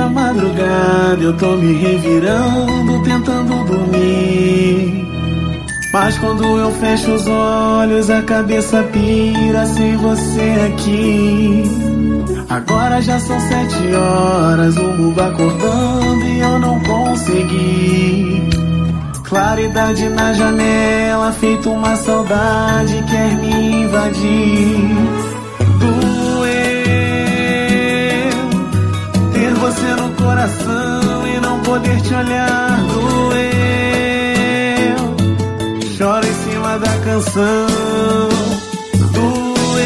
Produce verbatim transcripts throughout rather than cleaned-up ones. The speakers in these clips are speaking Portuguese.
da madrugada eu tô me revirando, tentando dormir. Mas quando eu fecho os olhos a cabeça pira sem você aqui. Agora já são sete horas, o mundo acordando e eu não consegui. Claridade na janela, feito uma saudade quer me invadir. Doeu ter você no coração e não poder te olhar. Doeu, choro em cima da canção. Doeu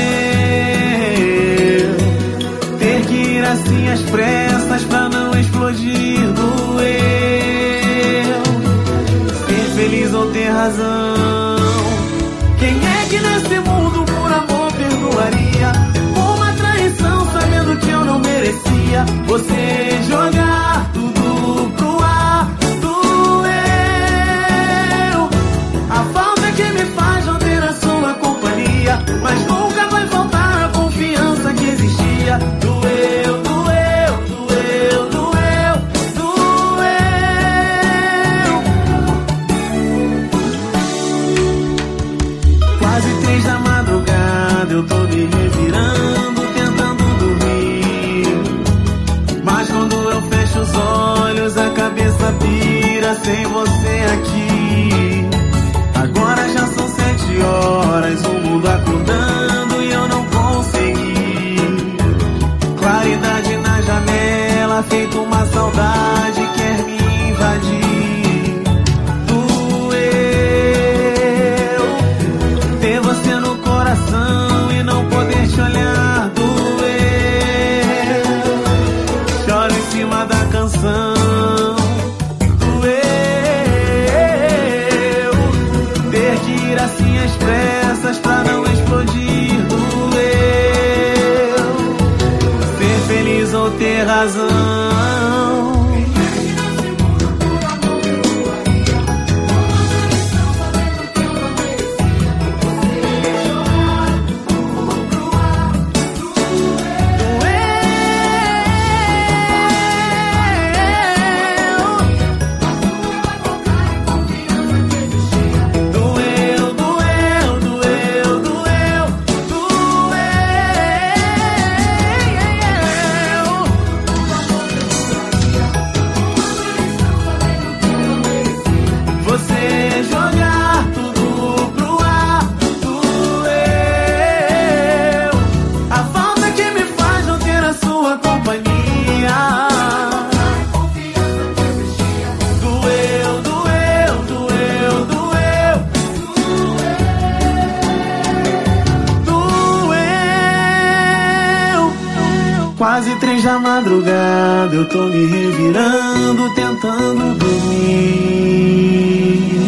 ter que ir assim às pressas pra não explodir. Doeu ser feliz ou ter razão. Quem é que nesse mundo por amor perdoaria uma traição sabendo que eu não merecia? Você jogar tudo pro ar. Doeu a falta que me faz não ter a sua companhia, mas nunca vai faltar a confiança que existia. Doeu, doeu, doeu, doeu, doeu. Quase três da madrugada eu tô me revirando, tentando dormir. Mas quando eu fecho os olhos a cabeça pira sem você aqui. Agora já são sete horas, o mundo acordando e eu não consegui. Claridade na janela, feito uma saudade quer me invadir. Doeu ter você no coração e não poder te olhar. Doeu, choro em cima da canção. Assim às pressas pra não explodir. Doeu ser feliz ou ter razão. Quase três da madrugada eu tô me revirando, tentando dormir.